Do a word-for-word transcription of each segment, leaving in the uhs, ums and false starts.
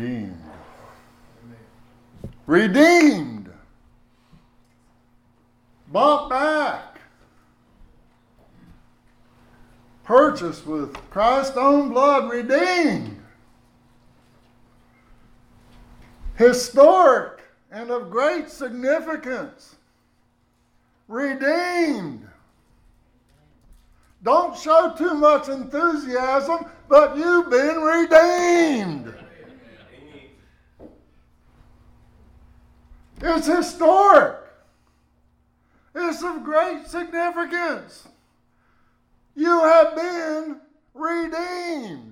redeemed. Redeemed. Bought back. Purchased with Christ's own blood. Redeemed. Historic and of great significance. Redeemed. Don't show too much enthusiasm, but you've been redeemed. It's historic. It's of great significance. You have been redeemed.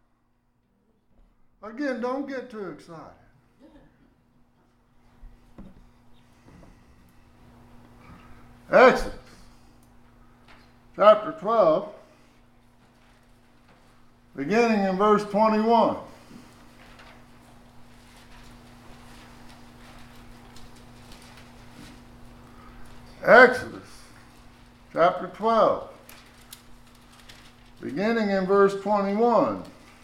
Again, don't get too excited. Exodus chapter twelve, beginning in verse twenty-one. Exodus chapter twelve, beginning in verse twenty-one.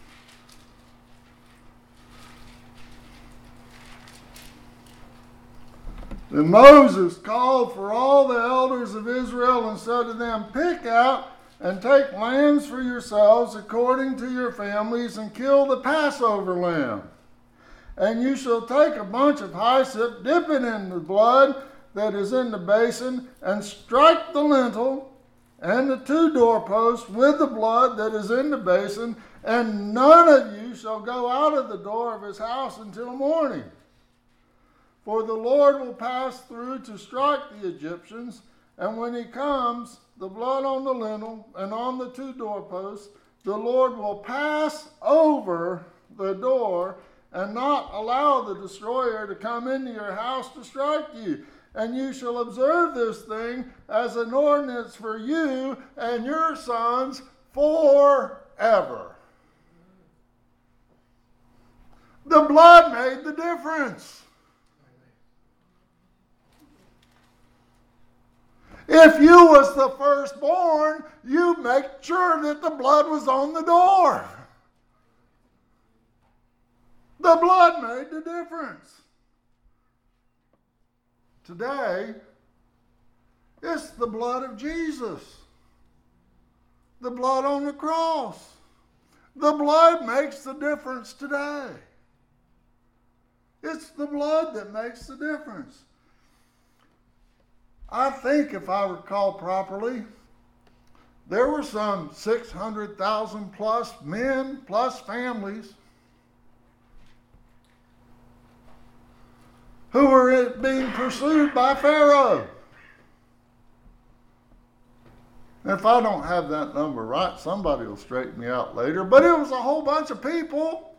Then Moses called for all the elders of Israel and said to them, pick out and take lambs for yourselves according to your families and kill the Passover lamb. And you shall take a bunch of hyssop, dip it in the blood that is in the basin, and strike the lintel and the two doorposts with the blood that is in the basin, and none of you shall go out of the door of his house until morning. For the Lord will pass through to strike the Egyptians, and when he comes, the blood on the lintel and on the two doorposts, the Lord will pass over the door and not allow the destroyer to come into your house to strike you. And you shall observe this thing as an ordinance for you and your sons forever. The blood made the difference. If you was the firstborn, you make sure that the blood was on the door. The blood made the difference. Today, it's the blood of Jesus. The blood on the cross. The blood makes the difference today. It's the blood that makes the difference. I think, if I recall properly, there were some six hundred thousand plus men, plus families, who were being pursued by Pharaoh. If I don't have that number right, somebody will straighten me out later, but it was a whole bunch of people.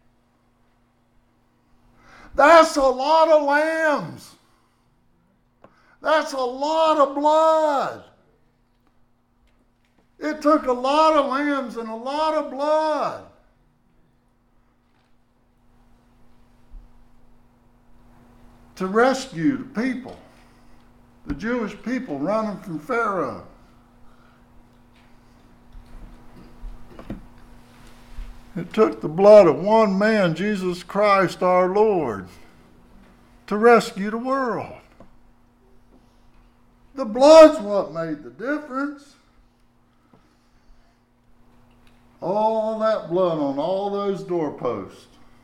That's a lot of lambs. That's a lot of blood. It took a lot of lambs and a lot of blood to rescue the people, the Jewish people running from Pharaoh. It took the blood of one man, Jesus Christ our Lord, to rescue the world. The blood's what made the difference. All that blood on all those doorposts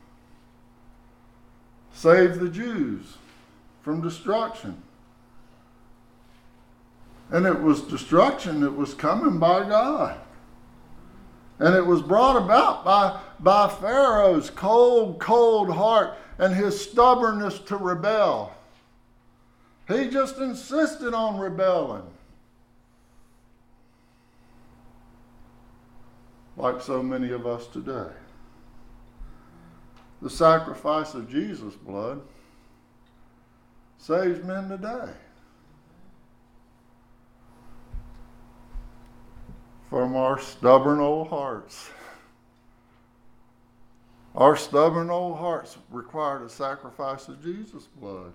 saved the Jews from destruction. And it was destruction that was coming by God. And it was brought about by, by Pharaoh's cold, cold heart and his stubbornness to rebel. He just insisted on rebelling. Like so many of us today. The sacrifice of Jesus' blood saves men today from our stubborn old hearts. Our stubborn old hearts required a sacrifice of Jesus' blood.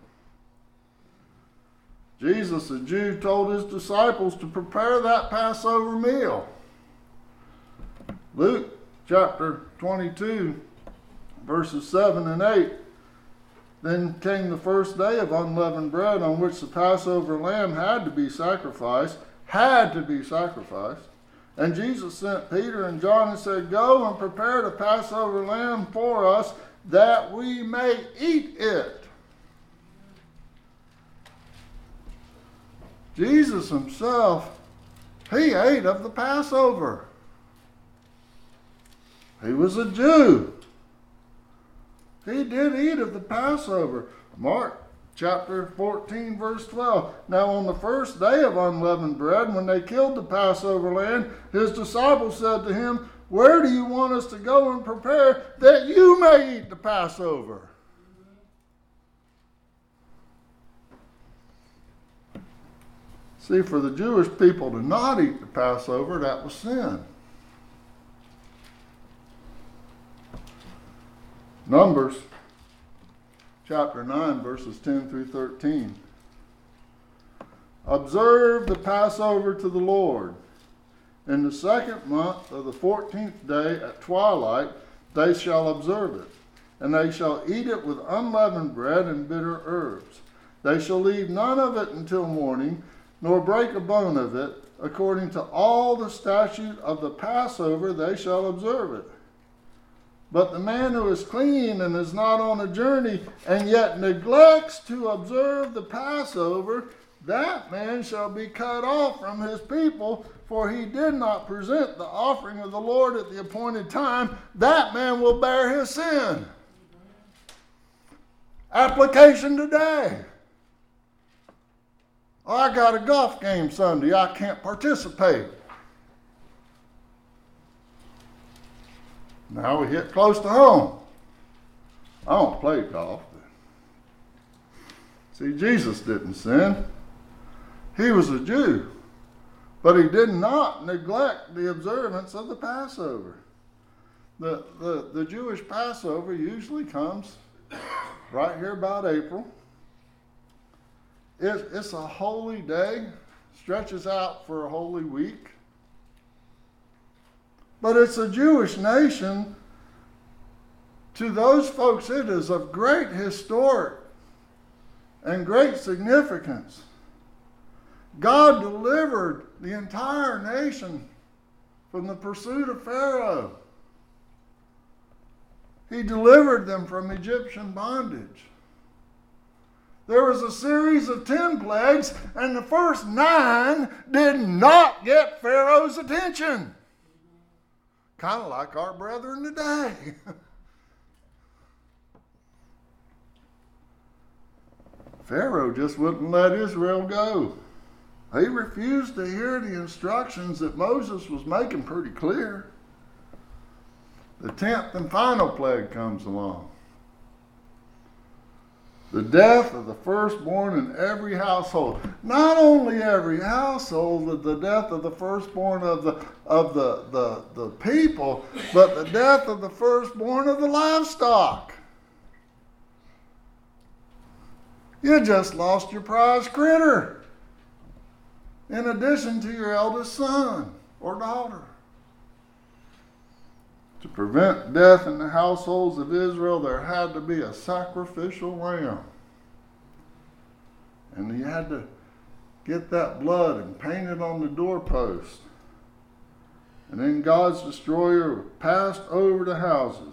Jesus, a Jew, told his disciples to prepare that Passover meal. Luke chapter twenty-two, verses seven and eight. Then came the first day of unleavened bread, on which the Passover lamb had to be sacrificed, had to be sacrificed. And Jesus sent Peter and John and said, "Go and prepare the Passover lamb for us, that we may eat it." Jesus himself, he ate of the Passover. He was a Jew. He did eat of the Passover. Mark chapter fourteen, verse twelve. Now on the first day of unleavened bread, when they killed the Passover lamb, his disciples said to him, "Where do you want us to go and prepare that you may eat the Passover?" See, for the Jewish people to not eat the Passover, that was sin. Numbers chapter nine, verses ten through thirteen. Observe the Passover to the Lord. In the second month of the fourteenth day at twilight, they shall observe it, and they shall eat it with unleavened bread and bitter herbs. They shall leave none of it until morning, nor break a bone of it. According to all the statute of the Passover, they shall observe it. But the man who is clean and is not on a journey, and yet neglects to observe the Passover, that man shall be cut off from his people, for he did not present the offering of the Lord at the appointed time. That man will bear his sin. Application today. Oh, I got a golf game Sunday. I can't participate. Now we hit close to home. I don't play golf. See, Jesus didn't sin. He was a Jew. But he did not neglect the observance of the Passover. The, the, the Jewish Passover usually comes right here about April. It, it's a holy day, stretches out for a holy week. But it's a Jewish nation. To those folks, it is of great historic and great significance. God delivered the entire nation from the pursuit of Pharaoh. He delivered them from Egyptian bondage. There was a series of ten plagues, and the first nine did not get Pharaoh's attention. Kind of like our brethren today. Pharaoh just wouldn't let Israel go. He refused to hear the instructions that Moses was making pretty clear. The tenth and final plague comes along. The death of the firstborn in every household. Not only every household, but the death of the firstborn of the of the, the, the people, but the death of the firstborn of the livestock. You just lost your prize critter, in addition to your eldest son or daughter. To prevent death in the households of Israel, there had to be a sacrificial lamb. And you had to get that blood and paint it on the doorpost. And then God's destroyer passed over the houses.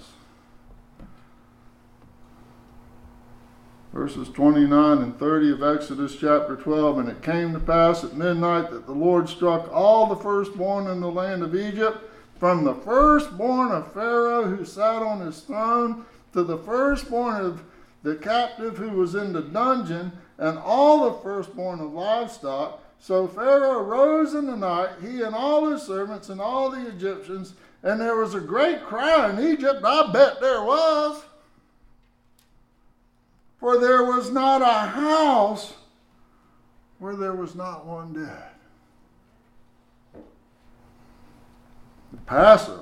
Verses twenty-nine and thirty of Exodus chapter twelve. And it came to pass at midnight that the Lord struck all the firstborn in the land of Egypt, from the firstborn of Pharaoh who sat on his throne to the firstborn of the captive who was in the dungeon, and all the firstborn of livestock. So Pharaoh rose in the night, he and all his servants and all the Egyptians, and there was a great cry in Egypt. I bet there was. For there was not a house where there was not one dead. The Passover.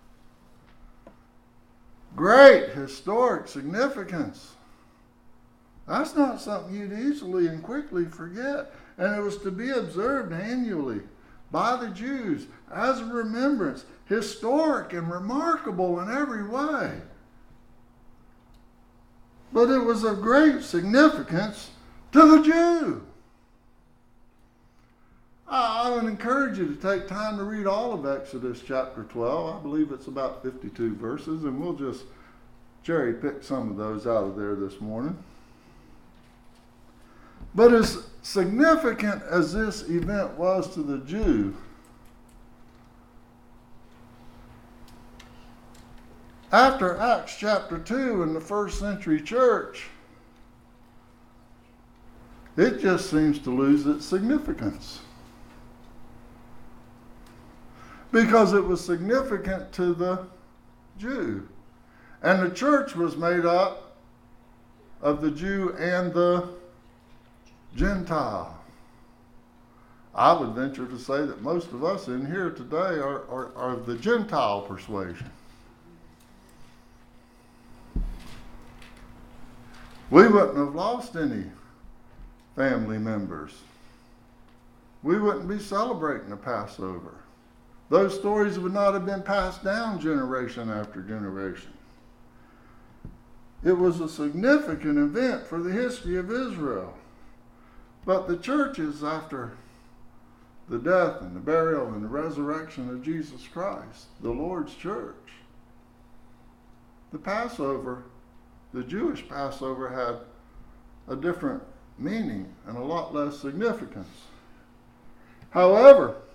Great historic significance. That's not something you'd easily and quickly forget. And it was to be observed annually by the Jews as a remembrance, historic and remarkable in every way. but it was of great significance to the Jew. I would encourage you to take time to read all of Exodus chapter twelve. I believe it's about fifty-two verses, and we'll just cherry pick some of those out of there this morning. But as significant as this event was to the Jew, after Acts chapter two in the first century church, it just seems to lose its significance. Because it was significant to the Jew. And the church was made up of the Jew and the Gentile. I would venture to say that most of us in here today are, are, are of the Gentile persuasion. We wouldn't have lost any family members. We wouldn't be celebrating the Passover. Those stories would not have been passed down generation after generation. It was a significant event for the history of Israel. But the churches, after the death and the burial and the resurrection of Jesus Christ, the Lord's church, the Passover, the Jewish Passover had a different meaning and a lot less significance. However,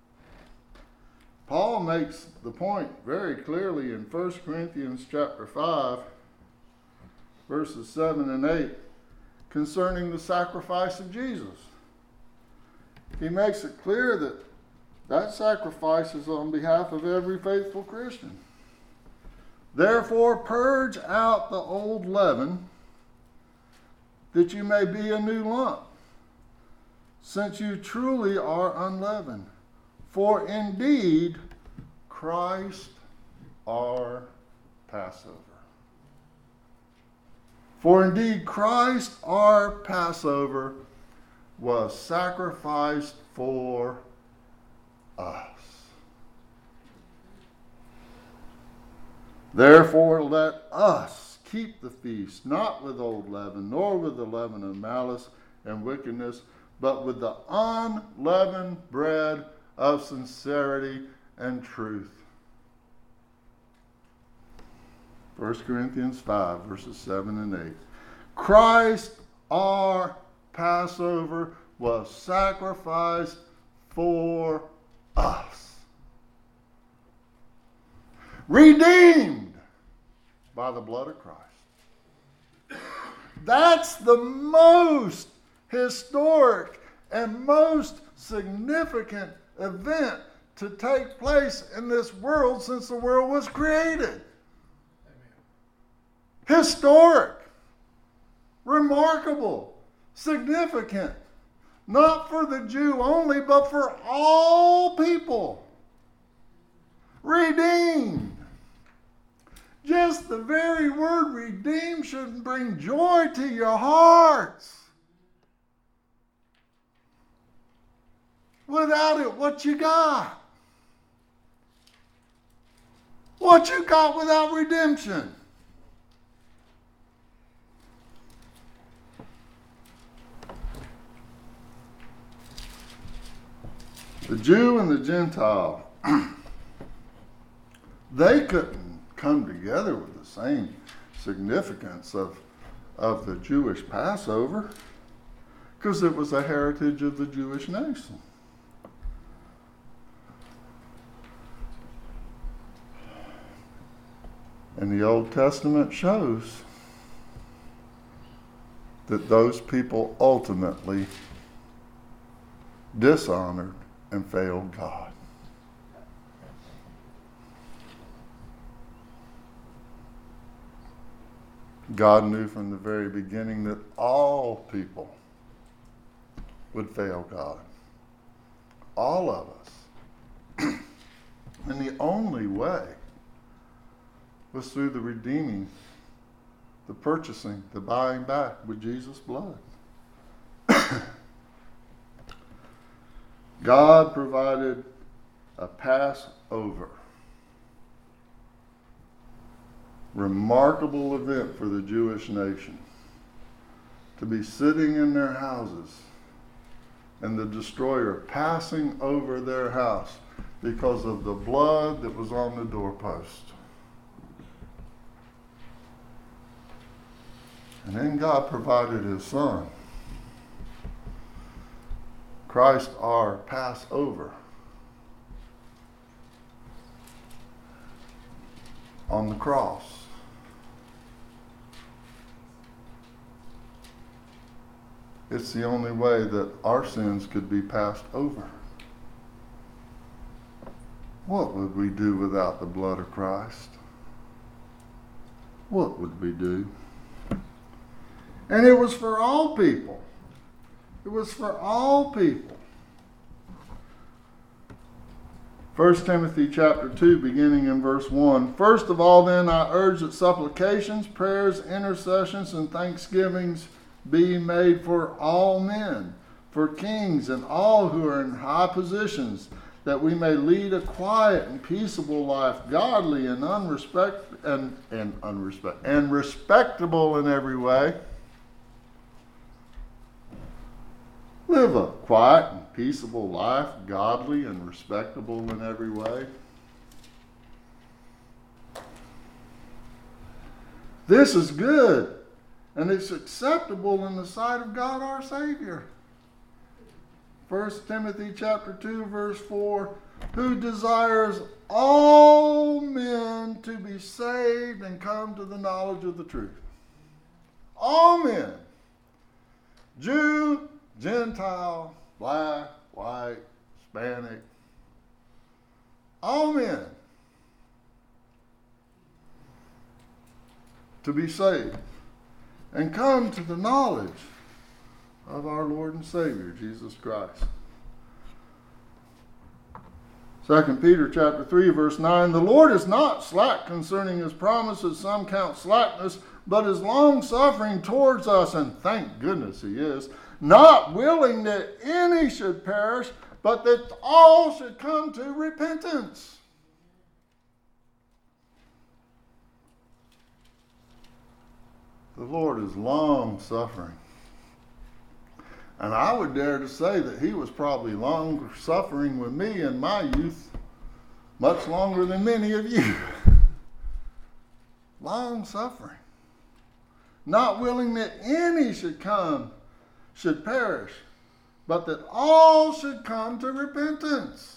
Paul makes the point very clearly in First Corinthians chapter five, verses seven and eight, concerning the sacrifice of Jesus. He makes it clear that that sacrifice is on behalf of every faithful Christian. Therefore, purge out the old leaven, that you may be a new lump, since you truly are unleavened. For indeed, Christ our Passover. For indeed, Christ our Passover was sacrificed for us. Therefore, let us keep the feast, not with old leaven, nor with the leaven of malice and wickedness, but with the unleavened bread of sincerity and truth. First Corinthians five, verses seven and eight. Christ, our Passover, was sacrificed for us. Redeemed by the blood of Christ. That's the most historic and most significant event to take place in this world since the world was created. Amen. Historic, remarkable, significant, not for the Jew only, but for all people. Redeemed. Just the very word redeemed should bring joy to your hearts. Without it, what you got? What you got without redemption? The Jew and the Gentile, they couldn't come together with the same significance of, of the Jewish Passover because it was a heritage of the Jewish nation. And the Old Testament shows that those people ultimately dishonored and failed God. God knew from the very beginning that all people would fail God. All of us. And the only way was through the redeeming, the purchasing, the buying back with Jesus' blood. God provided a Passover remarkable event for the Jewish nation. To be sitting in their houses and the destroyer passing over their house because of the blood that was on the doorpost. And then God provided his son, Christ our Passover, on the cross. It's the only way that our sins could be passed over. What would we do without the blood of Christ? What would we do? And it was for all people. It was for all people. First Timothy chapter two, beginning in verse one. First of all, then, I urge that supplications, prayers, intercessions, and thanksgivings be made for all men, for kings and all who are in high positions, that we may lead a quiet and peaceable life, godly and unrespect and and unrespect and respectable in every way. Live a quiet and peaceable life, godly and respectable in every way. This is good, and it's acceptable in the sight of God our Savior. First Timothy chapter two, verse four, who desires all men to be saved and come to the knowledge of the truth. All men. Jew, Gentile, black, white, Hispanic. All men. To be saved and come to the knowledge of our Lord and Savior, Jesus Christ. Second Peter chapter three, verse nine, the Lord is not slack concerning his promise, as some count slackness, but is long-suffering towards us, and thank goodness he is, not willing that any should perish, but that all should come to repentance. The Lord is long-suffering. And I would dare to say that he was probably long suffering with me in my youth, much longer than many of you. Long suffering. Not willing that any should come, should perish, but that all should come to repentance.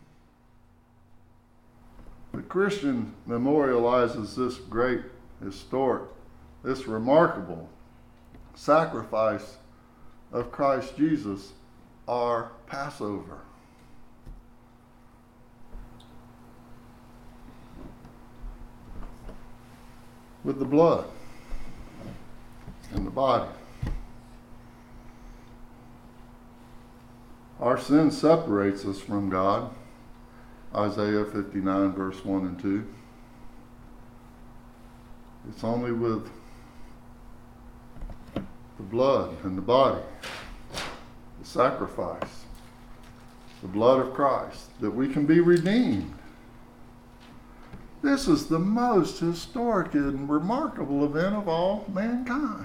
The Christian memorializes this great, historic, this remarkable sacrifice of Christ Jesus, our Passover. With the blood and the body. Our sin separates us from God. Isaiah fifty-nine, verse one and two. It's only with the blood and the body, the sacrifice, the blood of Christ, that we can be redeemed. This is the most historic and remarkable event of all mankind.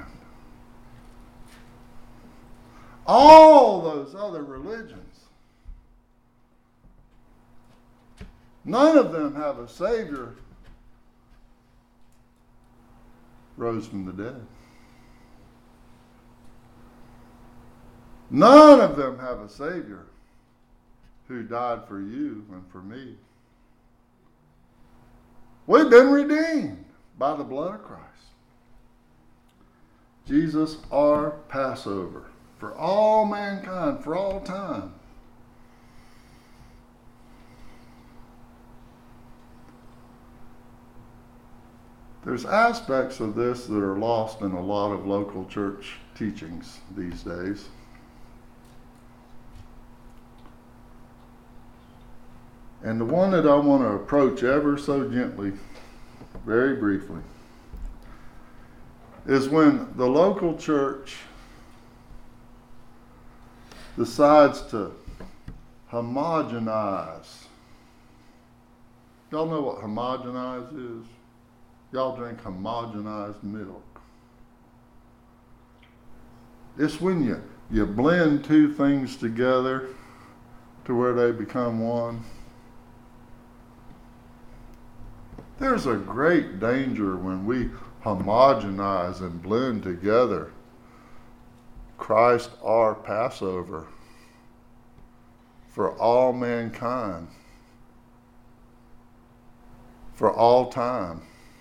All those other religions, none of them have a Savior rose from the dead. None of them have a Savior who died for you and for me. We've been redeemed by the blood of Christ. Jesus, our Passover, for all mankind, for all time. There's aspects of this that are lost in a lot of local church teachings these days. And the one that I want to approach ever so gently, very briefly, is when the local church decides to homogenize. Y'all know what homogenize is? y'all drink homogenized milk. It's when you, you blend two things together to where they become one. There's a great danger when we homogenize and blend together Christ our Passover for all mankind, for all time,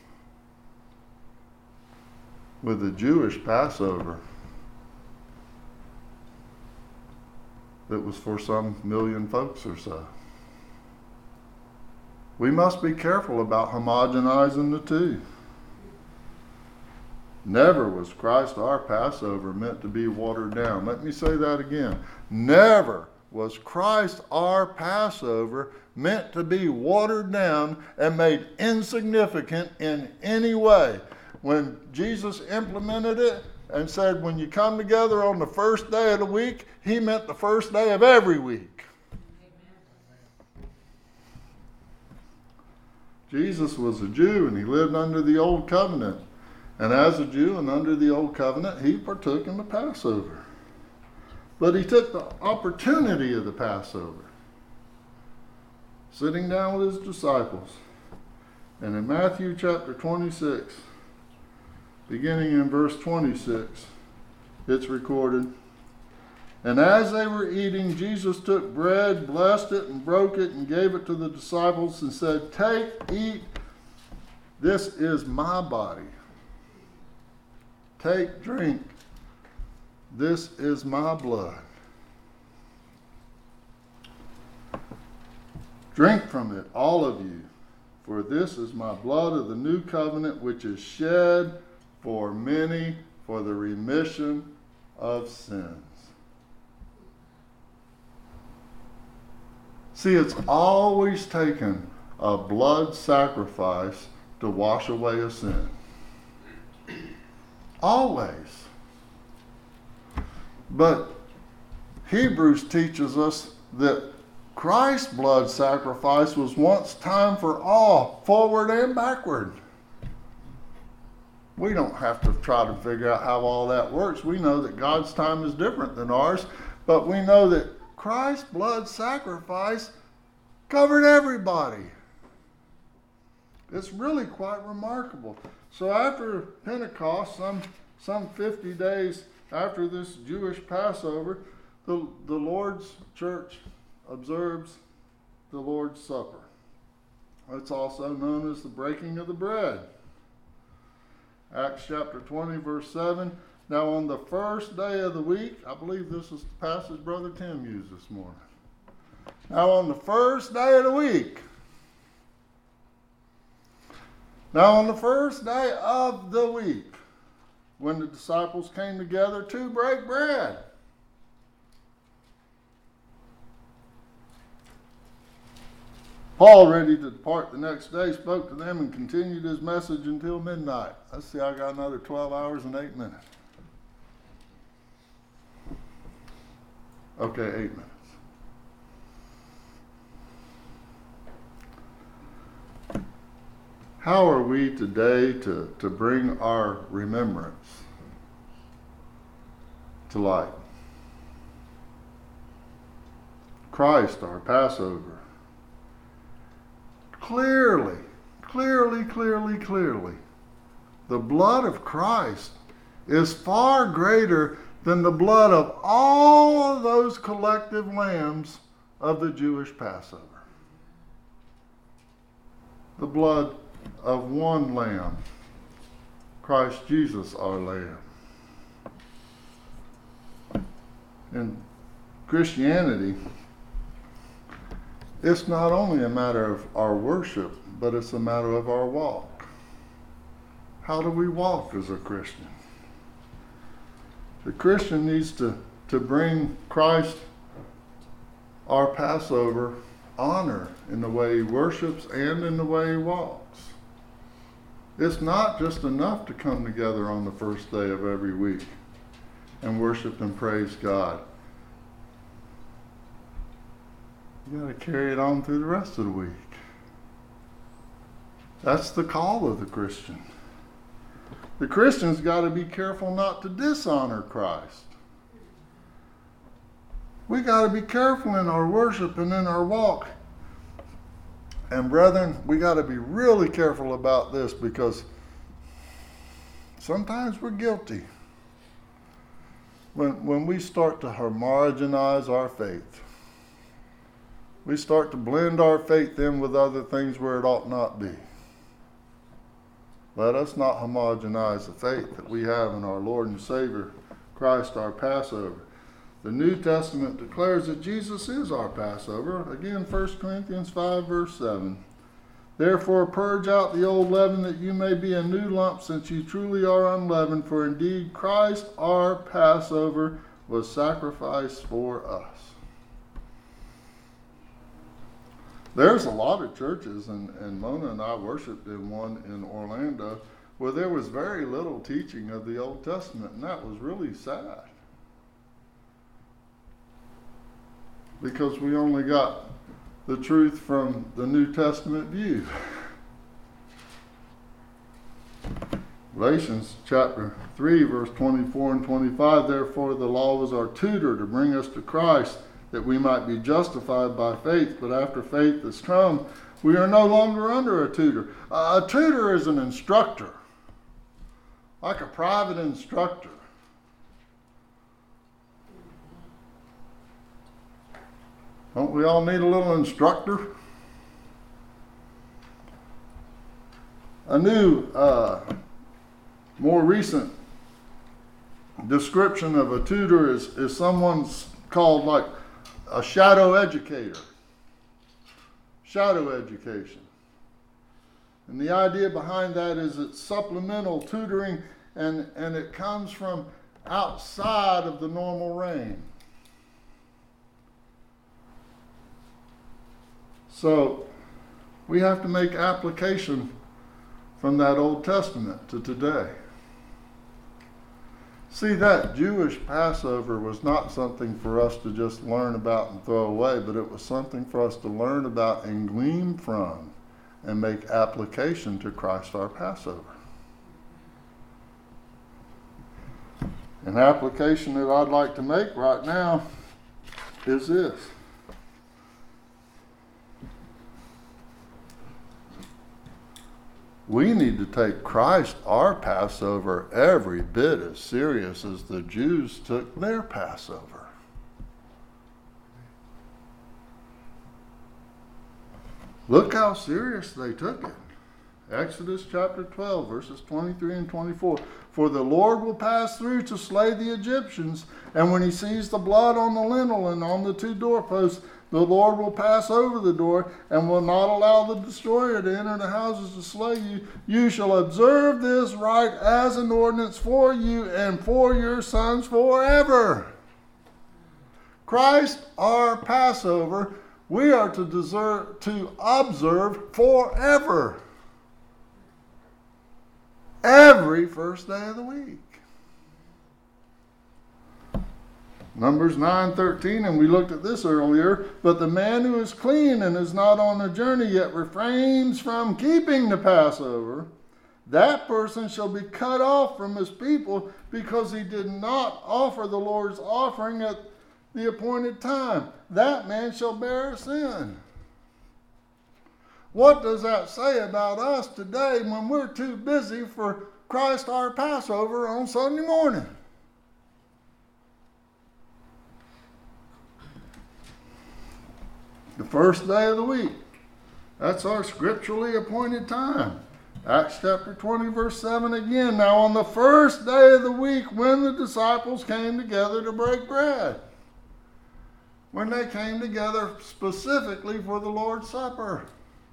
with the Jewish Passover that was for some million folks or so. We must be careful about homogenizing the two. Never was Christ our Passover meant to be watered down. Let me say that again. Never was Christ our Passover meant to be watered down and made insignificant in any way. When Jesus implemented it and said, when you come together on the first day of the week, he meant the first day of every week. Jesus was a Jew and he lived under the old covenant. And as a Jew and under the old covenant, he partook in the Passover. But he took the opportunity of the Passover, sitting down with his disciples. And in Matthew chapter twenty-six, beginning in verse twenty-six, it's recorded, and as they were eating, Jesus took bread, blessed it, and broke it, and gave it to the disciples, and said, take, eat, this is my body. Take, drink, this is my blood. Drink from it, all of you, for this is my blood of the new covenant, which is shed for many for the remission of sins. See, it's always taken a blood sacrifice to wash away a sin. Always. But Hebrews teaches us that Christ's blood sacrifice was once time for all, forward and backward. We don't have to try to figure out how all that works. We know that God's time is different than ours, but we know that Christ's blood sacrifice covered everybody. It's really quite remarkable. So after Pentecost, some, some fifty days after this Jewish Passover, the, the Lord's church observes the Lord's Supper. It's also known as the breaking of the bread. Acts chapter twenty, verse seven. Now on the first day of the week, I believe this is the passage Brother Tim used this morning. Now on the first day of the week, now on the first day of the week, when the disciples came together to break bread, Paul, ready to depart the next day, spoke to them and continued his message until midnight. Let's see, I got another twelve hours and eight minutes. Okay, eight minutes. How are we today to, to bring our remembrance to light? Christ, our Passover. Clearly, clearly, clearly, clearly, the blood of Christ is far greater than the blood of all of those collective lambs of the Jewish Passover. The blood of one lamb, Christ Jesus our Lamb. In Christianity, it's not only a matter of our worship, but it's a matter of our walk. How do we walk as a Christian? The Christian needs to, to bring Christ, our Passover, honor in the way he worships and in the way he walks. It's not just enough to come together on the first day of every week and worship and praise God. You got to carry it on through the rest of the week. That's the call of the Christian. The Christian's got to be careful not to dishonor Christ. We got to be careful in our worship and in our walk. And brethren, we got to be really careful about this, because sometimes we're guilty when, when we start to homogenize our faith. We start to blend our faith in with other things where it ought not be. Let us not homogenize the faith that we have in our Lord and Savior, Christ our Passover. The New Testament declares that Jesus is our Passover. Again, First Corinthians five, verse seven. Therefore purge out the old leaven, that you may be a new lump, since you truly are unleavened. For indeed Christ our Passover was sacrificed for us. There's a lot of churches, and, and Mona and I worshiped in one in Orlando, where there was very little teaching of the Old Testament, and that was really sad. Because we only got the truth from the New Testament view. Galatians chapter three, verse twenty-four and twenty-five, therefore the law was our tutor to bring us to Christ, that we might be justified by faith. But after faith has come, we are no longer under a tutor. Uh, a tutor is an instructor, like a private instructor. Don't we all need a little instructor? A new, uh, more recent description of a tutor is, is someone's called like a shadow educator. Shadow education. And the idea behind that is it's supplemental tutoring, and, and it comes from outside of the normal range. So we have to make application from that Old Testament to today. See, that Jewish Passover was not something for us to just learn about and throw away, but it was something for us to learn about and glean from and make application to Christ our Passover. An application that I'd like to make right now is this. We need to take Christ, our Passover, every bit as serious as the Jews took their Passover. Look how serious they took it. Exodus chapter twelve, verses twenty-three and twenty-four. For the Lord will pass through to slay the Egyptians, and when he sees the blood on the lintel and on the two doorposts, the Lord will pass over the door and will not allow the destroyer to enter the houses to slay you. You shall observe this rite as an ordinance for you and for your sons forever. Christ, our Passover, we are to deserve, to observe forever. Every first day of the week. Numbers nine thirteen, and we looked at this earlier. But the man who is clean and is not on a journey, yet refrains from keeping the Passover, that person shall be cut off from his people, because he did not offer the Lord's offering at the appointed time. That man shall bear sin. What does that say about us today when we're too busy for Christ our Passover on Sunday morning? The first day of the week. That's our scripturally appointed time. Acts chapter twenty, verse seven again. Now on the first day of the week, when the disciples came together to break bread. When they came together specifically for the Lord's Supper.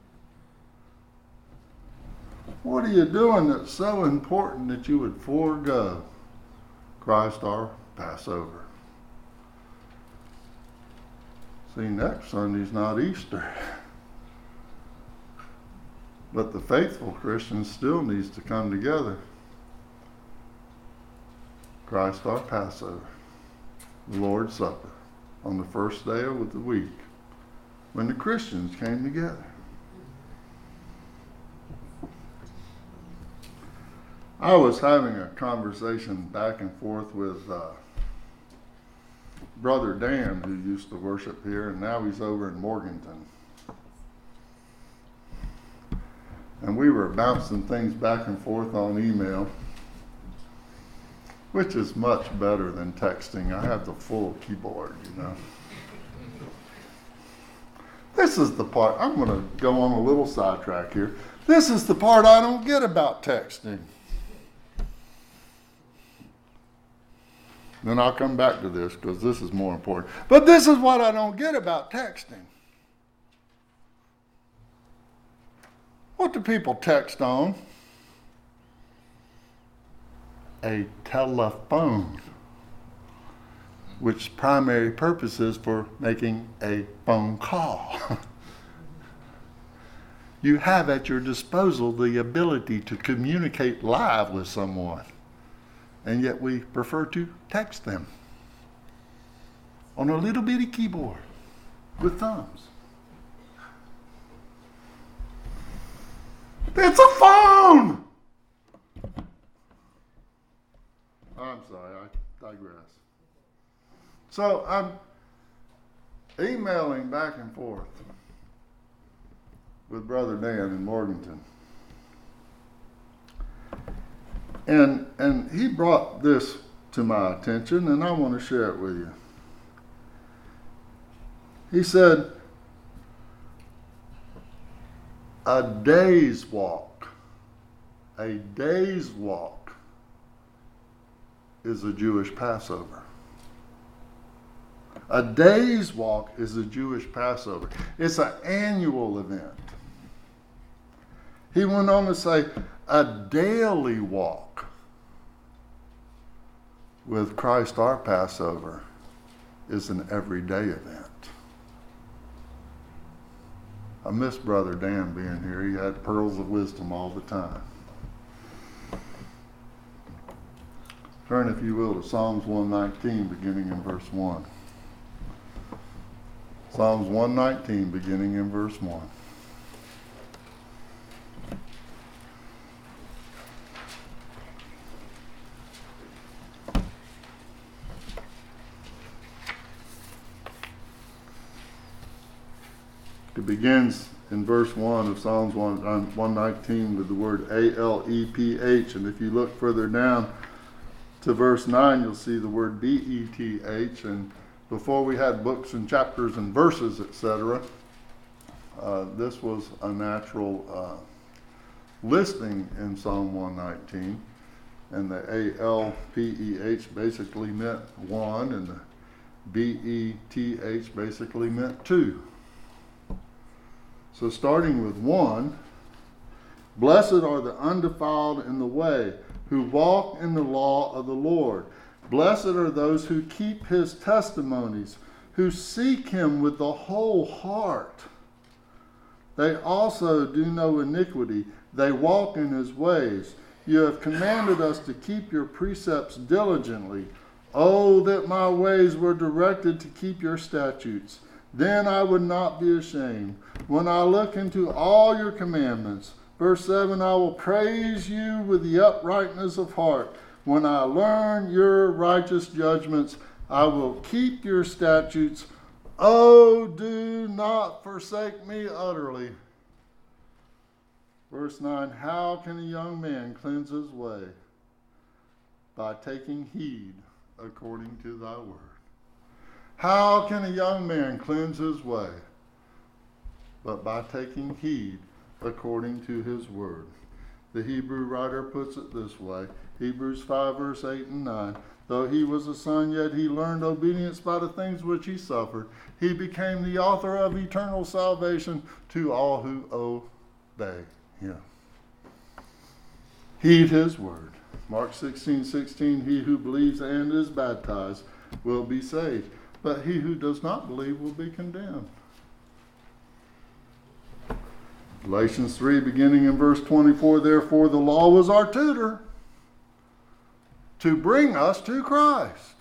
What are you doing that's so important that you would forego Christ our Passover? See, next Sunday's not Easter. But the faithful Christian still needs to come together. Christ our Passover, the Lord's Supper, on the first day of the week, when the Christians came together. I was having a conversation back and forth with uh, Brother Dan, who used to worship here, and now he's over in Morganton. And we were bouncing things back and forth on email, which is much better than texting. I have the full keyboard, you know. This is the part, I'm going to go on a little sidetrack here. This is the part I don't get about texting. Then I'll come back to this because this is more important. But this is what I don't get about texting. What do people text on? A telephone, which primary purpose is for making a phone call. You have at your disposal the ability to communicate live with someone, and yet we prefer to text them on a little bitty keyboard with thumbs. It's a phone! I'm sorry, I digress. So I'm emailing back and forth with Brother Dan in Morganton. And and he brought this to my attention, and I want to share it with you. He said, a day's walk, a day's walk is a Jewish Passover. A day's walk is a Jewish Passover. It's an annual event. He went on to say, a daily walk with Christ our Passover is an everyday event. I miss Brother Dan being here. He had pearls of wisdom all the time. Turn, if you will, to Psalms one nineteen, beginning in verse one. Psalms one nineteen, beginning in verse one. It begins in verse one of Psalms one nineteen with the word A L E P H, and if you look further down to verse nine, you'll see the word B E T H, and before we had books and chapters and verses, et cetera, uh, this was a natural uh, listing in Psalm one nineteen, and the A L P E H basically meant one, and the B E T H basically meant two. So starting with one, blessed are the undefiled in the way, who walk in the law of the Lord. Blessed are those who keep his testimonies, who seek him with the whole heart. They also do no iniquity. They walk in his ways. You have commanded us to keep your precepts diligently. Oh, that my ways were directed to keep your statutes. Then I would not be ashamed. When I look into all your commandments, verse seven, I will praise you with the uprightness of heart. When I learn your righteous judgments, I will keep your statutes. Oh, do not forsake me utterly. Verse nine, how can a young man cleanse his way? By taking heed according to thy word. How can a young man cleanse his way? But by taking heed according to his word. The Hebrew writer puts it this way, Hebrews five, verse eight and nine. Though he was a son, yet he learned obedience by the things which he suffered. He became the author of eternal salvation to all who obey him. Heed his word. Mark sixteen, sixteen, he who believes and is baptized will be saved, but he who does not believe will be condemned. Galatians three, beginning in verse twenty-four, therefore the law was our tutor to bring us to Christ,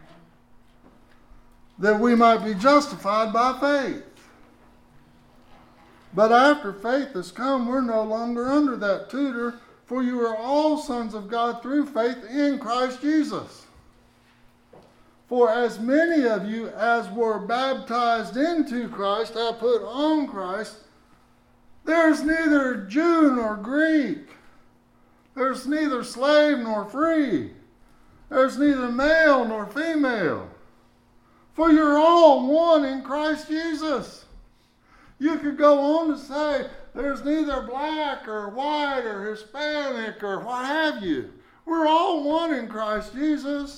that we might be justified by faith. But after faith has come, we're no longer under that tutor, For you are all sons of God through faith in Christ Jesus. For as many of you as were baptized into Christ have put on Christ. There's neither Jew nor Greek. There's neither slave nor free. There's neither male nor female. For you're all one in Christ Jesus. You could go on to say there's neither black or white or Hispanic or what have you. We're all one in Christ Jesus.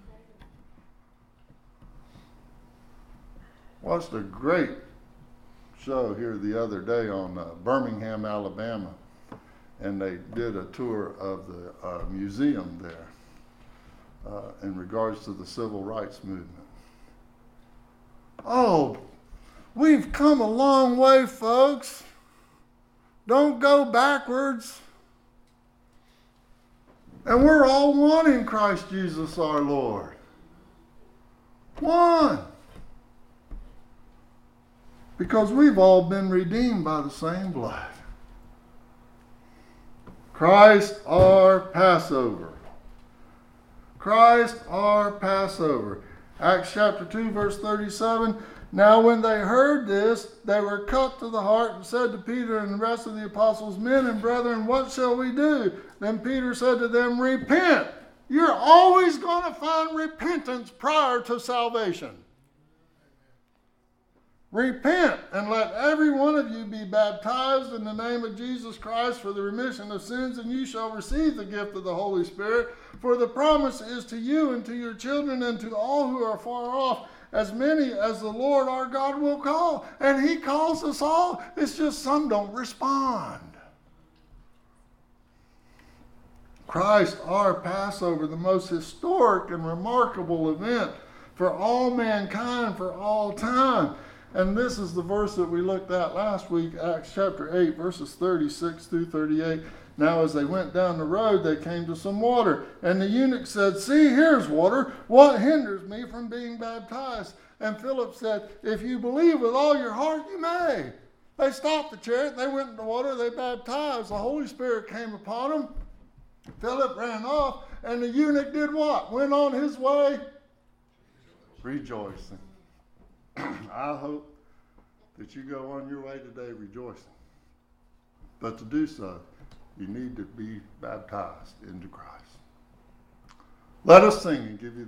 Watched a great show here the other day on uh, Birmingham, Alabama, and they did a tour of the uh, museum there uh, in regards to the civil rights movement. Oh, we've come a long way, folks. Don't go backwards. And we're all one in Christ Jesus our Lord. One. Because we've all been redeemed by the same blood. Christ our Passover. Christ our Passover. Acts chapter two, verse thirty-seven. Now when they heard this, they were cut to the heart and said to Peter and the rest of the apostles, Men and brethren, what shall we do? Then Peter said to them, Repent. You're always going to find repentance prior to salvation. Repent and let every one of you be baptized in the name of Jesus Christ for the remission of sins, and you shall receive the gift of the Holy Spirit. For the promise is to you and to your children and to all who are far off, as many as the Lord our God will call. And he calls us all. It's just some don't respond. Christ our Passover, the most historic and remarkable event for all mankind, for all time. And this is the verse that we looked at last week, Acts chapter eight, verses thirty-six through thirty-eight. Now as they went down the road, they came to some water. And the eunuch said, See, here's water. What hinders me from being baptized? And Philip said, If you believe with all your heart, you may. They stopped the chariot. They went in the water. They baptized. The Holy Spirit came upon them. Philip ran off. And the eunuch did what? Went on his way rejoicing. I hope that you go on your way today rejoicing. But to do so, you need to be baptized into Christ. Let us sing and give you